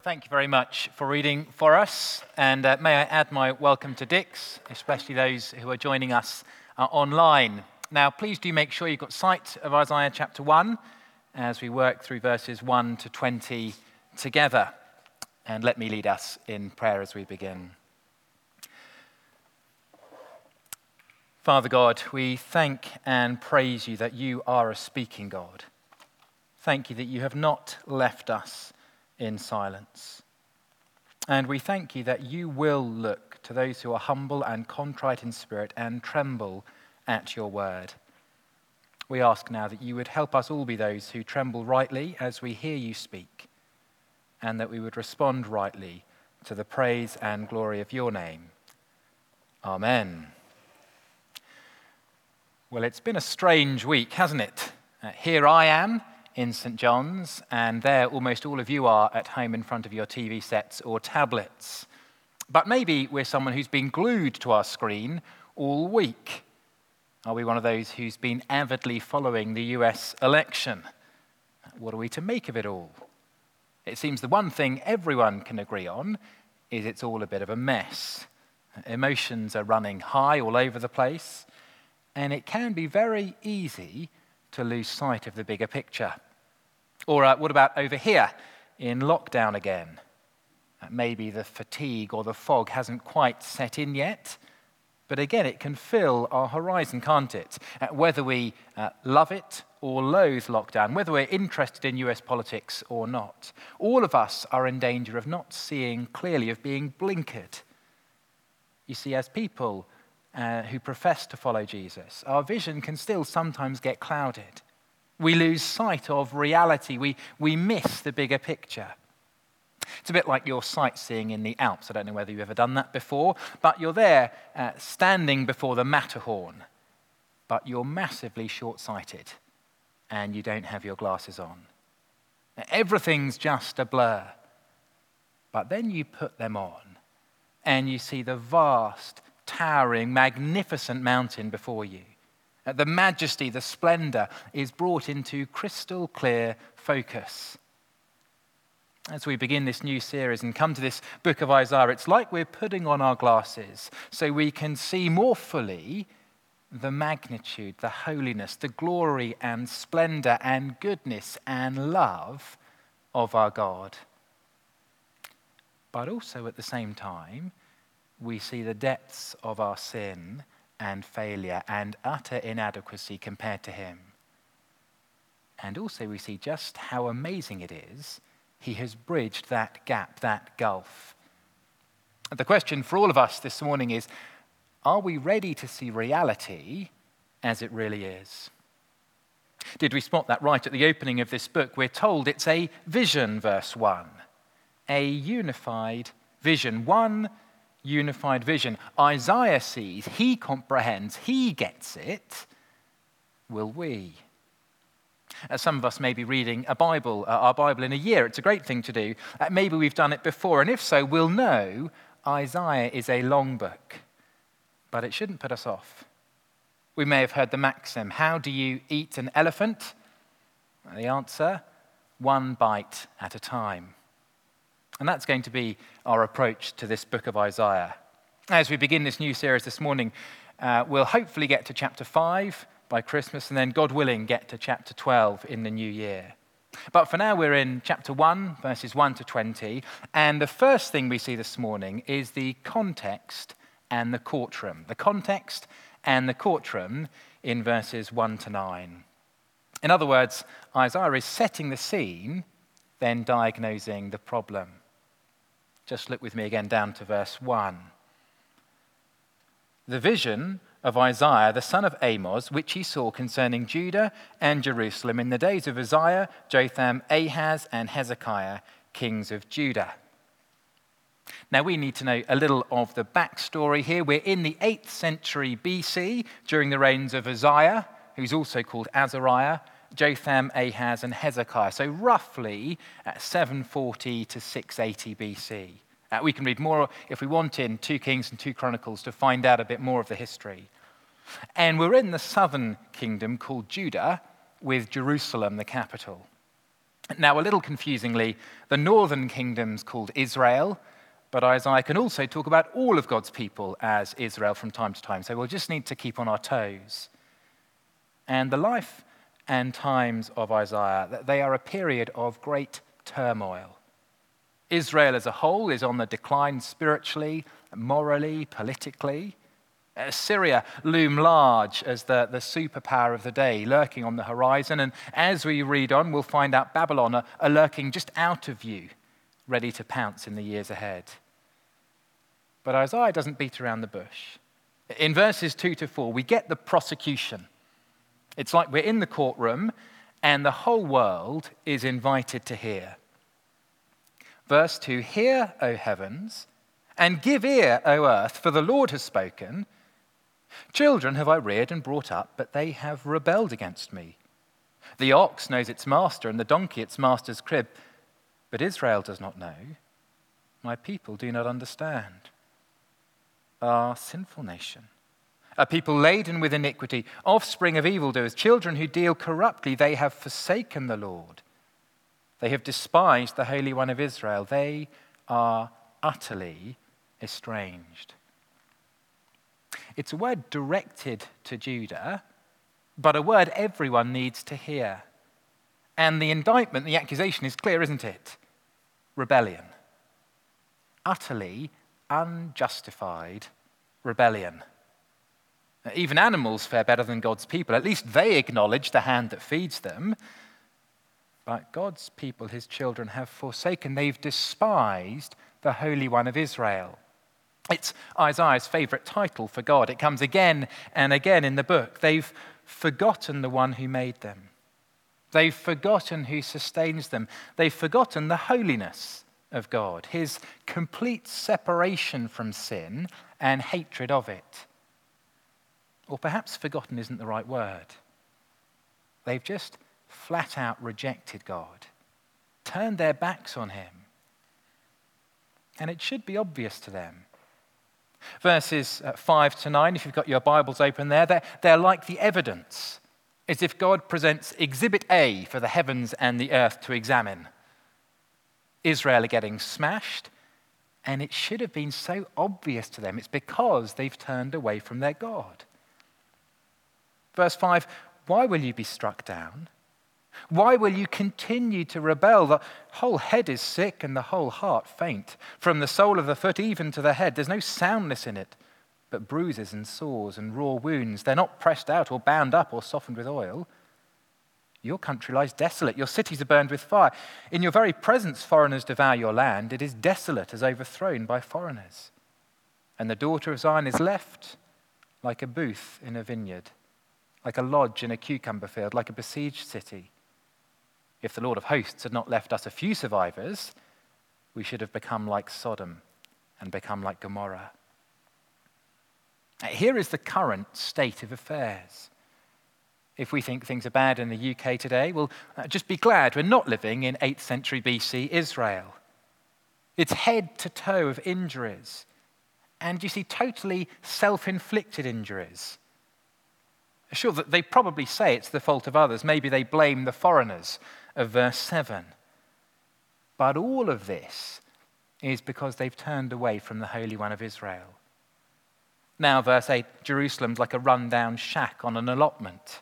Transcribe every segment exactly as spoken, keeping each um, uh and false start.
Thank you very much for reading for us, and uh, may I add my welcome to Dix, especially those who are joining us uh, online. Now, please do make sure you've got sight of Isaiah chapter one as we work through verses one to twenty together. And let me lead us in prayer as we begin. Father God, we thank and praise you that you are a speaking God. Thank you that you have not left us in silence. And we thank you that you will look to those who are humble and contrite in spirit and tremble at your word. We ask now that you would help us all be those who tremble rightly as we hear you speak, and that we would respond rightly to the praise and glory of your name. Amen. Well, it's been a strange week, hasn't it? Uh, here I am in St John's, and there almost all of you are at home in front of your T V sets or tablets. But maybe we're someone who's been glued to our screen all week. Are we one of those who's been avidly following the U S election? What are we to make of it all? It seems the one thing everyone can agree on is it's all a bit of a mess. Emotions are running high all over the place, and it can be very easy to lose sight of the bigger picture. Or uh, what about over here in lockdown again? Uh, maybe the fatigue or the fog hasn't quite set in yet, but again, it can fill our horizon, can't it? Uh, whether we uh, love it or loathe lockdown, whether we're interested in U S politics or not, all of us are in danger of not seeing clearly, of being blinkered. You see, as people Uh, who profess to follow Jesus, our vision can still sometimes get clouded. We lose sight of reality. We, we miss the bigger picture. It's a bit like you're sightseeing in the Alps. I don't know whether you've ever done that before, but you're there uh, standing before the Matterhorn, but you're massively short-sighted and you don't have your glasses on. Everything's just a blur. But then you put them on and you see the vast, towering, magnificent mountain before you. The majesty, the splendor is brought into crystal clear focus. As we begin this new series and come to this book of Isaiah, it's like we're putting on our glasses so we can see more fully the magnitude, the holiness, the glory and splendor and goodness and love of our God. But also at the same time, we see the depths of our sin and failure and utter inadequacy compared to him. And also we see just how amazing it is he has bridged that gap, that gulf. The question for all of us this morning is, are we ready to see reality as it really is? Did we spot that right at the opening of this book? We're told it's a vision, verse one. A unified vision. One unified vision. Isaiah sees, he comprehends, he gets it. Will we? Uh, some of us may be reading a Bible, uh, our Bible in a year. It's a great thing to do. Uh, maybe we've done it before, and if so, we'll know Isaiah is a long book. But it shouldn't put us off. We may have heard the maxim, how do you eat an elephant? And the answer, one bite at a time. And that's going to be our approach to this book of Isaiah. As we begin this new series this morning, uh, we'll hopefully get to chapter five by Christmas, and then, God willing, get to chapter twelve in the new year. But for now, we're in chapter one, verses one to twenty, and the first thing we see this morning is the context and the courtroom. The context and the courtroom in verses one to nine. In other words, Isaiah is setting the scene, then diagnosing the problem. Just look with me again down to verse one. The vision of Isaiah, the son of Amos, which he saw concerning Judah and Jerusalem in the days of Uzziah, Jotham, Ahaz, and Hezekiah, kings of Judah. Now we need to know a little of the backstory here. We're in the eighth century B C, during the reigns of Uzziah, who's also called Azariah, Jotham, Ahaz, and Hezekiah. So roughly at seven forty to six eighty B C. Uh, we can read more if we want in two Kings and two Chronicles to find out a bit more of the history. And we're in the southern kingdom called Judah, with Jerusalem the capital. Now, a little confusingly, the northern kingdom's called Israel, but Isaiah can also talk about all of God's people as Israel from time to time, so we'll just need to keep on our toes. And the life and times of Isaiah, they are a period of great turmoil. Israel as a whole is on the decline spiritually, morally, politically. Syria loom large as the, the superpower of the day, lurking on the horizon. And as we read on, we'll find out Babylon are, are lurking just out of view, ready to pounce in the years ahead. But Isaiah doesn't beat around the bush. In verses two to four, we get the prosecution. It's like we're in the courtroom and the whole world is invited to hear. Verse two, hear, O heavens, and give ear, O earth, for the Lord has spoken. Children have I reared and brought up, but they have rebelled against me. The ox knows its master, and the donkey its master's crib, but Israel does not know. My people do not understand. Ah, sinful nation, a people laden with iniquity, offspring of evildoers, children who deal corruptly, they have forsaken the Lord. They have despised the Holy One of Israel. They are utterly estranged. It's a word directed to Judah, but a word everyone needs to hear. And the indictment, the accusation is clear, isn't it? Rebellion. Utterly unjustified rebellion. Even animals fare better than God's people. At least they acknowledge the hand that feeds them. But God's people, his children, have forsaken. They've despised the Holy One of Israel. It's Isaiah's favorite title for God. It comes again and again in the book. They've forgotten the one who made them. They've forgotten who sustains them. They've forgotten the holiness of God, his complete separation from sin and hatred of it. Or perhaps forgotten isn't the right word. They've just flat out rejected God, turned their backs on him. And it should be obvious to them. Verses five to nine, if you've got your Bibles open there, they're, they're like the evidence, as if God presents Exhibit A for the heavens and the earth to examine. Israel are getting smashed, and it should have been so obvious to them. It's because they've turned away from their God. Verse five, why will you be struck down? Why will you continue to rebel? The whole head is sick and the whole heart faint. From the sole of the foot even to the head, there's no soundness in it, but bruises and sores and raw wounds. They're not pressed out or bound up or softened with oil. Your country lies desolate. Your cities are burned with fire. In your very presence, foreigners devour your land. It is desolate as overthrown by foreigners. And the daughter of Zion is left like a booth in a vineyard, like a lodge in a cucumber field, like a besieged city. If the Lord of hosts had not left us a few survivors, we should have become like Sodom and become like Gomorrah. Here is the current state of affairs. If we think things are bad in the U K today, well, just be glad we're not living in eighth century B C Israel. It's head to toe of injuries. And you see, totally self-inflicted injuries. Sure, that they probably say it's the fault of others. Maybe they blame the foreigners of verse seven. But all of this is because they've turned away from the Holy One of Israel. Now, verse eight, Jerusalem's like a rundown shack on an allotment.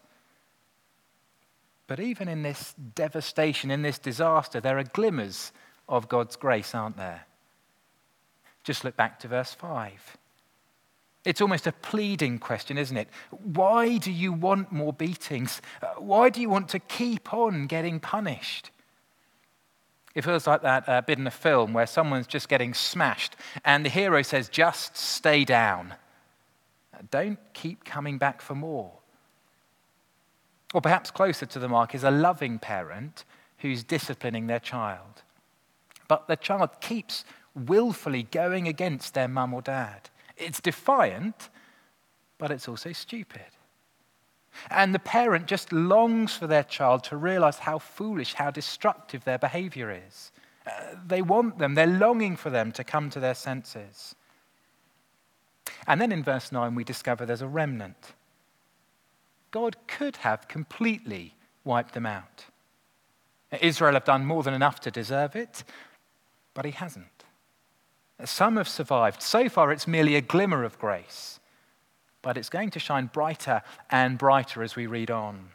But even in this devastation, in this disaster, there are glimmers of God's grace, aren't there? Just look back to verse five. It's almost a pleading question, isn't it? Why do you want more beatings? Why do you want to keep on getting punished? It feels like that uh, bit in a film where someone's just getting smashed and the hero says, just stay down. Don't keep coming back for more. Or perhaps closer to the mark is a loving parent who's disciplining their child. But the child keeps willfully going against their mum or dad. It's defiant, but it's also stupid. And the parent just longs for their child to realize how foolish, how destructive their behavior is. Uh, they want them, they're longing for them to come to their senses. And then in verse nine, we discover there's a remnant. God could have completely wiped them out. Israel have done more than enough to deserve it, but he hasn't. Some have survived. So far, it's merely a glimmer of grace, but it's going to shine brighter and brighter as we read on.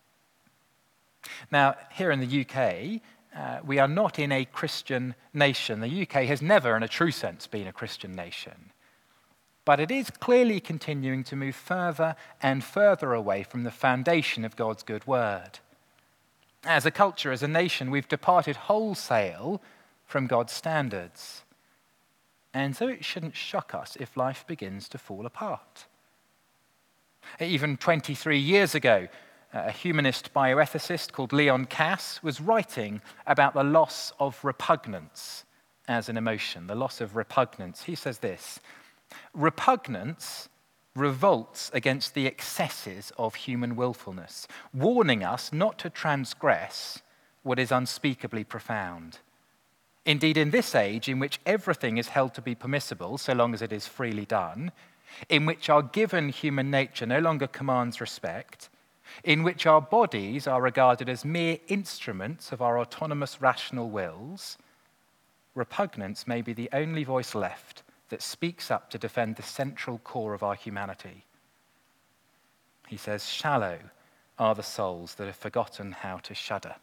Now, here in the U K, uh, we are not in a Christian nation. The U K has never, in a true sense, been a Christian nation. But it is clearly continuing to move further and further away from the foundation of God's good word. As a culture, as a nation, we've departed wholesale from God's standards. And so it shouldn't shock us if life begins to fall apart. Even twenty-three years ago, a humanist bioethicist called Leon Kass was writing about the loss of repugnance as an emotion, the loss of repugnance. He says this: repugnance revolts against the excesses of human willfulness, warning us not to transgress what is unspeakably profound. Indeed, in this age in which everything is held to be permissible, so long as it is freely done, in which our given human nature no longer commands respect, in which our bodies are regarded as mere instruments of our autonomous rational wills, repugnance may be the only voice left that speaks up to defend the central core of our humanity. He says, shallow are the souls that have forgotten how to shudder.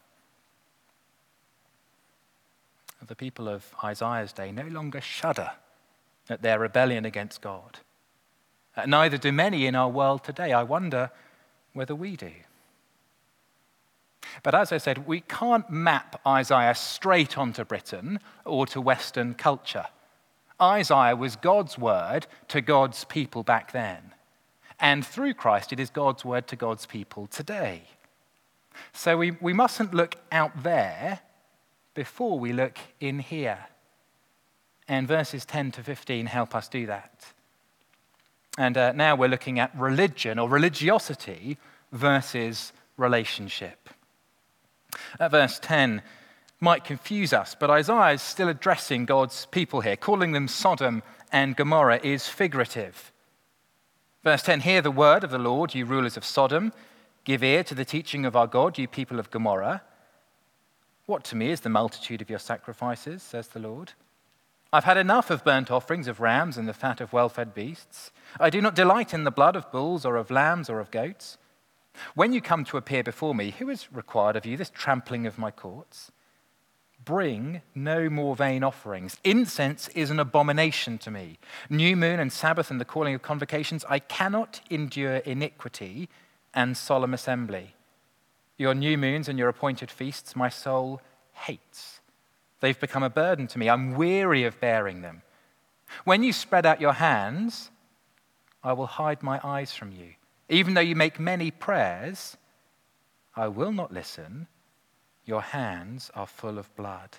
The people of Isaiah's day no longer shudder at their rebellion against God. Neither do many in our world today. I wonder whether we do. But as I said, we can't map Isaiah straight onto Britain or to Western culture. Isaiah was God's word to God's people back then. And through Christ, it is God's word to God's people today. So we, we mustn't look out there before we look in here. And verses ten to fifteen help us do that. And uh, now we're looking at religion or religiosity versus relationship. At verse ten might confuse us, but Isaiah is still addressing God's people here. Calling them Sodom and Gomorrah is figurative. Verse ten, hear the word of the Lord, you rulers of Sodom. Give ear to the teaching of our God, you people of Gomorrah. What to me is the multitude of your sacrifices, says the Lord. I've had enough of burnt offerings of rams and the fat of well-fed beasts. I do not delight in the blood of bulls or of lambs or of goats. When you come to appear before me, who has required of you this trampling of my courts? Bring no more vain offerings. Incense is an abomination to me. New moon and Sabbath and the calling of convocations, I cannot endure iniquity and solemn assembly. Your new moons and your appointed feasts, my soul hates. They've become a burden to me. I'm weary of bearing them. When you spread out your hands, I will hide my eyes from you. Even though you make many prayers, I will not listen. Your hands are full of blood.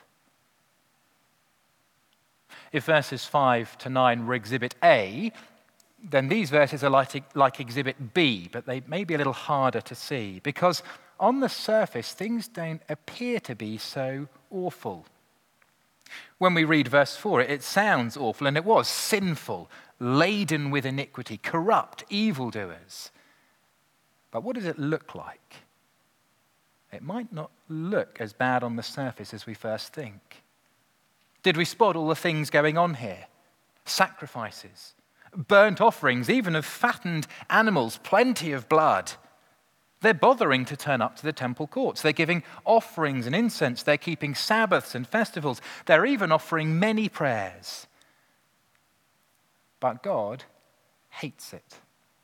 If verses five to nine were exhibit A, then these verses are like, like exhibit B, but they may be a little harder to see because on the surface, things don't appear to be so awful. When we read verse four, it sounds awful, and it was sinful, laden with iniquity, corrupt, evildoers. But what does it look like? It might not look as bad on the surface as we first think. Did we spot all the things going on here? Sacrifices, burnt offerings, even of fattened animals, plenty of blood. They're bothering to turn up to the temple courts. They're giving offerings and incense. They're keeping Sabbaths and festivals. They're even offering many prayers. But God hates it.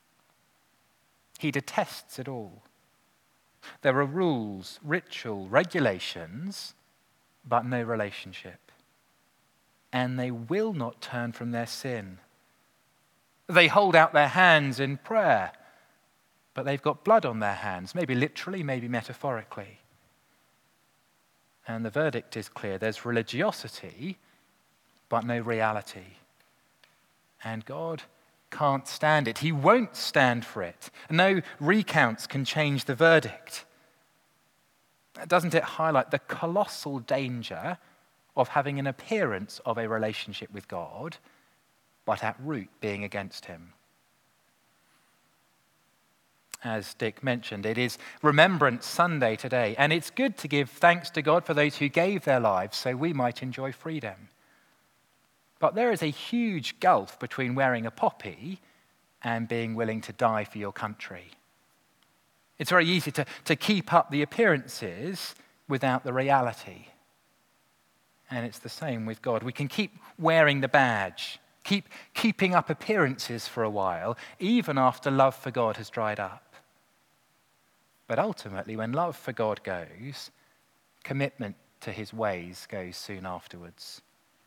He detests it all. There are rules, ritual, regulations, but no relationship. And they will not turn from their sin. They hold out their hands in prayer, but they've got blood on their hands, maybe literally, maybe metaphorically. And the verdict is clear. There's religiosity, but no reality. And God can't stand it. He won't stand for it. No recounts can change the verdict. Doesn't it highlight the colossal danger of having an appearance of a relationship with God, but at root being against him? as Dick mentioned. It is Remembrance Sunday today, and it's good to give thanks to God for those who gave their lives so we might enjoy freedom. But there is a huge gulf between wearing a poppy and being willing to die for your country. It's very easy to, to keep up the appearances without the reality. And it's the same with God. We can keep wearing the badge, keep keeping up appearances for a while, even after love for God has dried up. But ultimately, when love for God goes, commitment to his ways goes soon afterwards.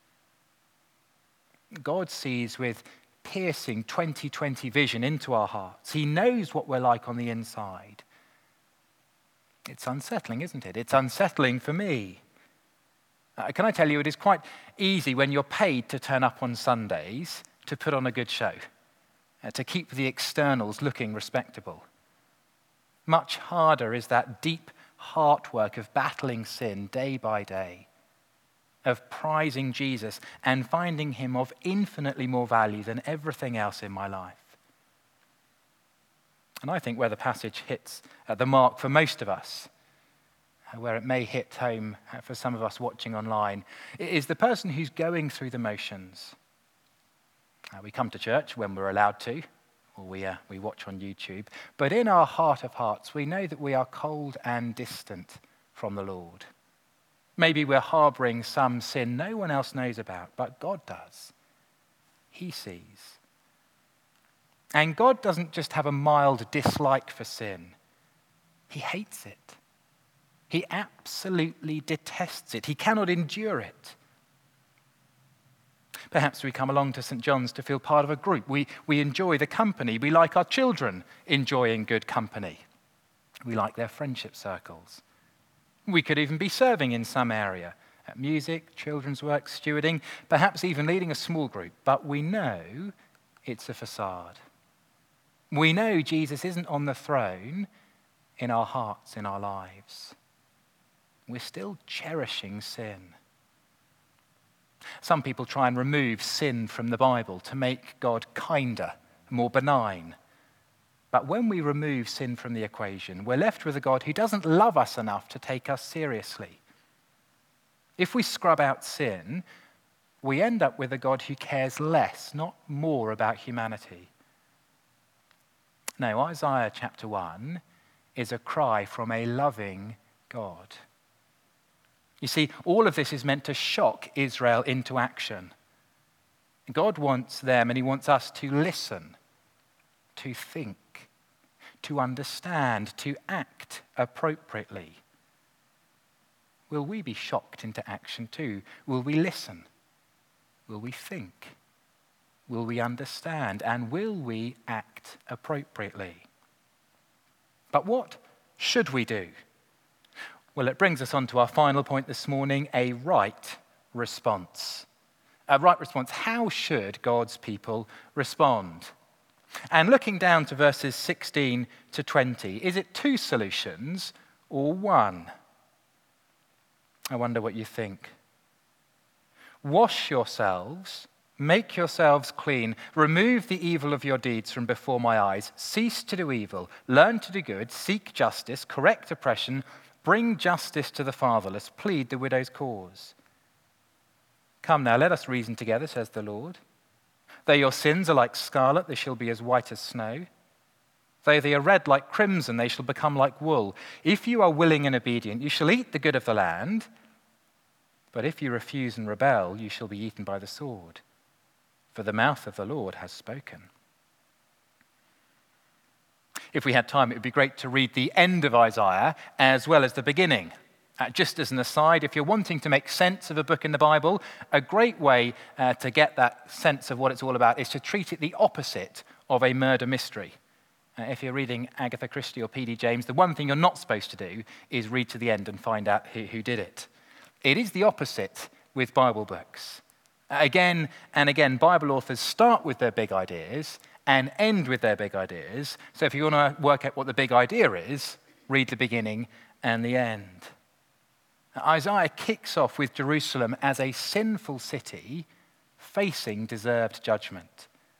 God sees with piercing twenty twenty vision into our hearts. He knows what we're like on the inside. It's unsettling, isn't it? It's unsettling for me. Uh, can I tell you, it is quite easy when you're paid to turn up on Sundays to put on a good show, uh, to keep the externals looking respectable. Much harder is that deep heart work of battling sin day by day, of prizing Jesus and finding him of infinitely more value than everything else in my life. And I think where the passage hits at the mark for most of us, where it may hit home for some of us watching online, is the person who's going through the motions. Uh, we come to church when we're allowed to, or we, uh, we watch on YouTube, but in our heart of hearts, we know that we are cold and distant from the Lord. Maybe we're harboring some sin no one else knows about, but God does. He sees. And God doesn't just have a mild dislike for sin. He hates it. He absolutely detests it. He cannot endure it. Perhaps we come along to Saint John's to feel part of a group. We, we enjoy the company. We like our children enjoying good company. We like their friendship circles. We could even be serving in some area, at music, children's work, stewarding, perhaps even leading a small group. But we know it's a facade. We know Jesus isn't on the throne in our hearts, in our lives. We're still cherishing sin. Some people try and remove sin from the Bible to make God kinder, more benign. But when we remove sin from the equation, we're left with a God who doesn't love us enough to take us seriously. If we scrub out sin, we end up with a God who cares less, not more, about humanity. No, Isaiah chapter one is a cry from a loving God. You see, all of this is meant to shock Israel into action. God wants them, and he wants us to listen, to think, to understand, to act appropriately. Will we be shocked into action too? Will we listen? Will we think? Will we understand? And will we act appropriately? But what should we do? Well, it brings us on to our final point this morning, a right response. A right response. How should God's people respond? And looking down to verses sixteen to twenty, is it two solutions or one? I wonder what you think. Wash yourselves, make yourselves clean, remove the evil of your deeds from before my eyes, cease to do evil, learn to do good, seek justice, correct oppression, bring justice to the fatherless, plead the widow's cause. Come now, let us reason together, says the Lord. Though your sins are like scarlet, they shall be as white as snow. Though they are red like crimson, they shall become like wool. If you are willing and obedient, you shall eat the good of the land. But if you refuse and rebel, you shall be eaten by the sword. For the mouth of the Lord has spoken. If we had time, it would be great to read the end of Isaiah as well as the beginning. Uh, just as an aside, if you're wanting to make sense of a book in the Bible, a great way uh, to get that sense of what it's all about is to treat it the opposite of a murder mystery. Uh, if you're reading Agatha Christie or P D James, the one thing you're not supposed to do is read to the end and find out who, who did it. It is the opposite with Bible books. Uh, again and again, Bible authors start with their big ideas and end with their big ideas. So if you want to work out what the big idea is, read the beginning and the end. Isaiah kicks off with Jerusalem as a sinful city facing deserved judgment.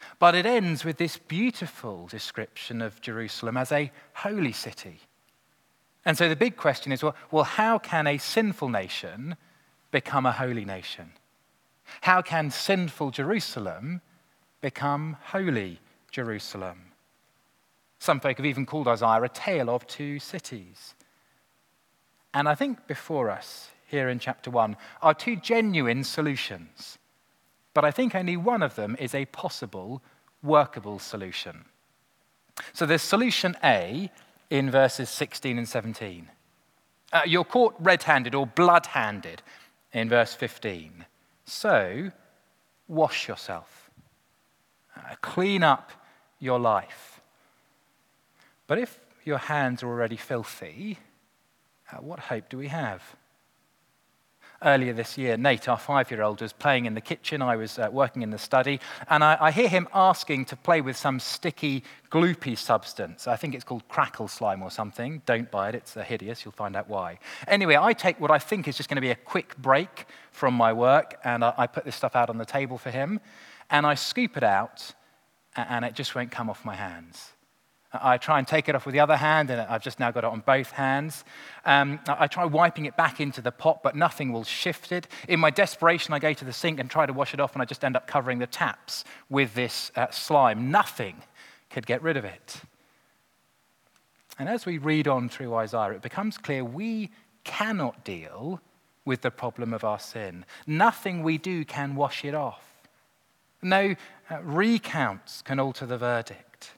But it ends with this beautiful description of Jerusalem as a holy city. And so the big question is, well, well, how can a sinful nation become a holy nation? How can sinful Jerusalem become holy Jerusalem? Some folk have even called Isaiah a tale of two cities. And I think before us, here in chapter one, are two genuine solutions. But I think only one of them is a possible, workable solution. So there's solution A in verses sixteen and seventeen. Uh, you're caught red-handed or blood-handed in verse fifteen. So, wash yourself. Uh, clean up your life. But if your hands are already filthy, uh, what hope do we have? Earlier this year, Nate, our five-year-old, was playing in the kitchen. I was uh, working in the study, and I, I hear him asking to play with some sticky, gloopy substance. I think it's called crackle slime or something. Don't buy it. It's uh, hideous. You'll find out why. Anyway, I take what I think is just going to be a quick break from my work, and I, I put this stuff out on the table for him, and I scoop it out, and it just won't come off my hands. I try and take it off with the other hand, and I've just now got it on both hands. Um, I try wiping it back into the pot, but nothing will shift it. In my desperation, I go to the sink and try to wash it off, and I just end up covering the taps with this uh, slime. Nothing could get rid of it. And as we read on through Isaiah, it becomes clear we cannot deal with the problem of our sin. Nothing we do can wash it off. No uh, recounts can alter the verdict.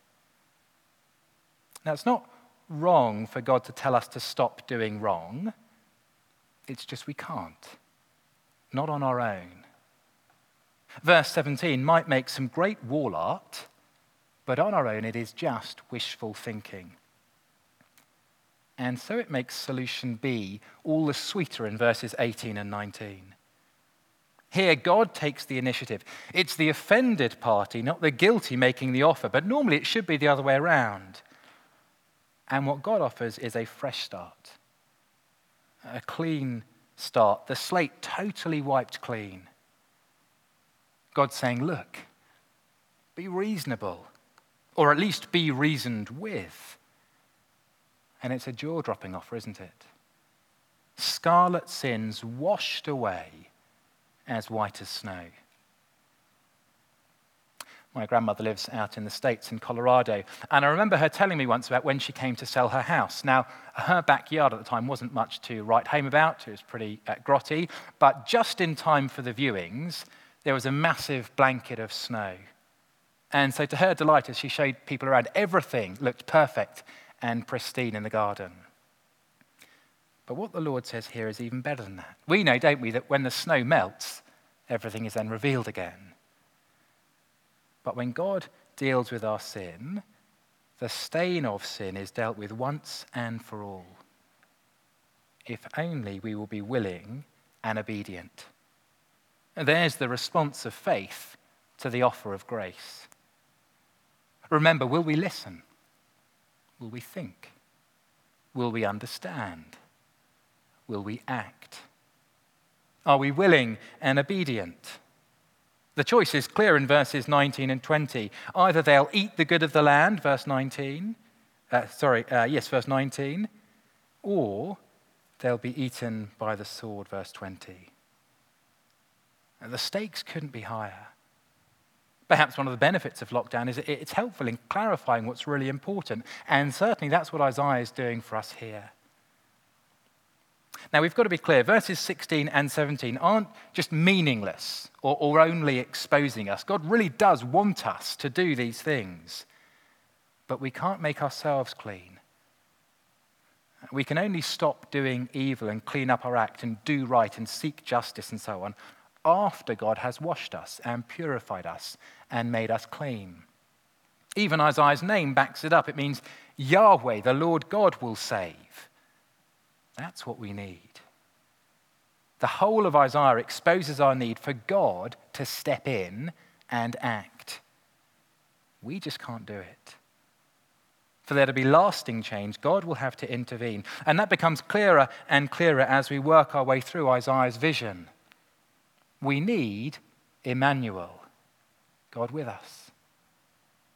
Now, it's not wrong for God to tell us to stop doing wrong. It's just we can't. Not on our own. Verse seventeen might make some great wall art, but on our own it is just wishful thinking. And so it makes solution B all the sweeter in verses eighteen and nineteen. Here, God takes the initiative. It's the offended party, not the guilty, making the offer, but normally it should be the other way around. And what God offers is a fresh start, a clean start, the slate totally wiped clean. God's saying, look, be reasonable, or at least be reasoned with. And it's a jaw-dropping offer, isn't it? Scarlet sins washed away as white as snow. My grandmother lives out in the States in Colorado, and I remember her telling me once about when she came to sell her house. Now, her backyard at the time wasn't much to write home about. It was pretty uh, grotty, but just in time for the viewings, there was a massive blanket of snow. And so to her delight, as she showed people around, everything looked perfect and pristine in the garden. But what the Lord says here is even better than that. We know, don't we, that when the snow melts, everything is then revealed again. But when God deals with our sin, the stain of sin is dealt with once and for all. If only we will be willing and obedient. And there's the response of faith to the offer of grace. Remember, will we listen? Will we think? Will we understand? Will we act? Are we willing and obedient? The choice is clear in verses nineteen and twenty. Either they'll eat the good of the land, verse nineteen, uh, sorry, uh, yes, verse nineteen, or they'll be eaten by the sword, verse twenty. And the stakes couldn't be higher. Perhaps one of the benefits of lockdown is it's helpful in clarifying what's really important, and certainly that's what Isaiah is doing for us here. Now, we've got to be clear, verses sixteen and seventeen aren't just meaningless or, or only exposing us. God really does want us to do these things, but we can't make ourselves clean. We can only stop doing evil and clean up our act and do right and seek justice and so on after God has washed us and purified us and made us clean. Even Isaiah's name backs it up. It means Yahweh, the Lord God, will save. That's what we need. The whole of Isaiah exposes our need for God to step in and act. We just can't do it. For there to be lasting change, God will have to intervene. And that becomes clearer and clearer as we work our way through Isaiah's vision. We need Emmanuel, God with us.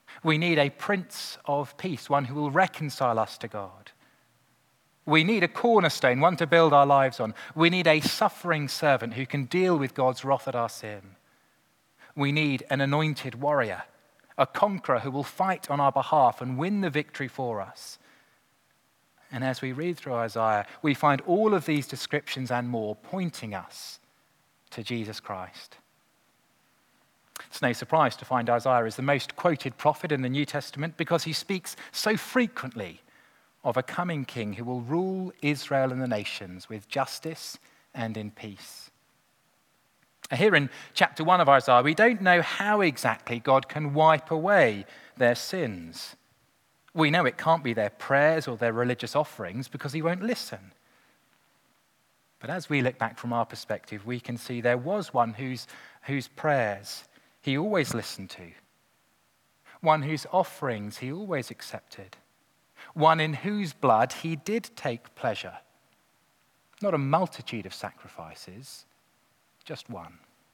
We need a Prince of Peace, one who will reconcile us to God. We need a cornerstone, one to build our lives on. We need a suffering servant who can deal with God's wrath at our sin. We need an anointed warrior, a conqueror who will fight on our behalf and win the victory for us. And as we read through Isaiah, we find all of these descriptions and more pointing us to Jesus Christ. It's no surprise to find Isaiah is the most quoted prophet in the New Testament because he speaks so frequently of a coming king who will rule Israel and the nations with justice and in peace. Here in chapter one of Isaiah, we don't know how exactly God can wipe away their sins. We know it can't be their prayers or their religious offerings because he won't listen. But as we look back from our perspective, we can see there was one whose, whose prayers he always listened to, one whose offerings he always accepted, one in whose blood he did take pleasure. Not a multitude of sacrifices, just one.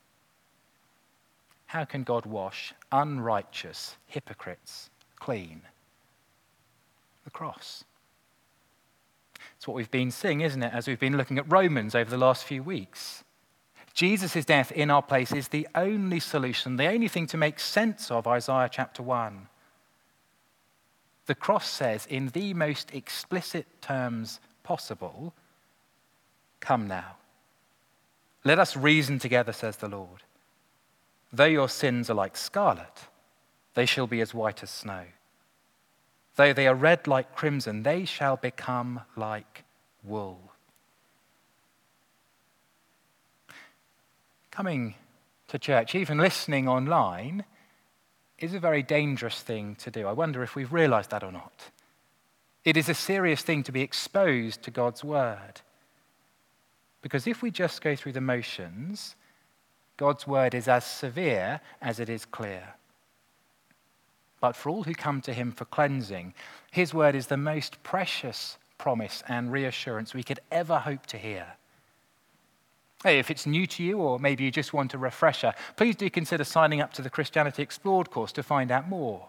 How can God wash unrighteous hypocrites clean? The cross. It's what we've been seeing, isn't it, as we've been looking at Romans over the last few weeks. Jesus' death in our place is the only solution, the only thing to make sense of Isaiah chapter one. The cross says, in the most explicit terms possible, "Come now. Let us reason together, says the Lord. Though your sins are like scarlet, they shall be as white as snow. Though they are red like crimson, they shall become like wool." Coming to church, even listening online, is a very dangerous thing to do. I wonder if we've realized that or not. It is a serious thing to be exposed to God's word. Because if we just go through the motions, God's word is as severe as it is clear. But for all who come to him for cleansing, his word is the most precious promise and reassurance we could ever hope to hear. Hey, if it's new to you, or maybe you just want a refresher, please do consider signing up to the Christianity Explored course to find out more.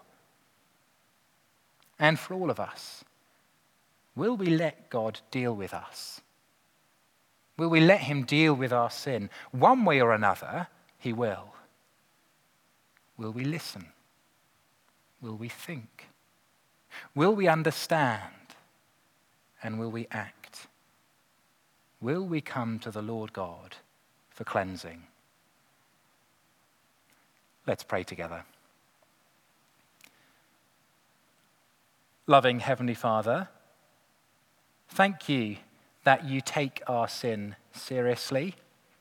And for all of us, will we let God deal with us? Will we let him deal with our sin? One way or another, he will. Will we listen? Will we think? Will we understand? And will we act? Will we come to the Lord God for cleansing? Let's pray together. Loving Heavenly Father, thank you that you take our sin seriously.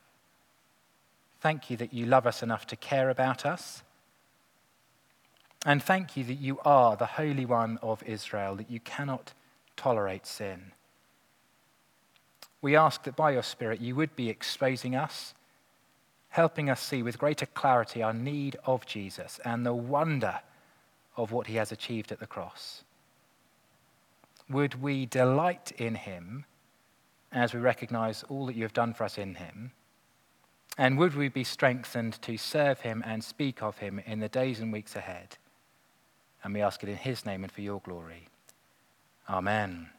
Thank you that you love us enough to care about us. And thank you that you are the Holy One of Israel, that you cannot tolerate sin. We ask that by your Spirit you would be exposing us, helping us see with greater clarity our need of Jesus and the wonder of what he has achieved at the cross. Would we delight in him as we recognize all that you have done for us in him? And would we be strengthened to serve him and speak of him in the days and weeks ahead? And we ask it in his name and for your glory. Amen.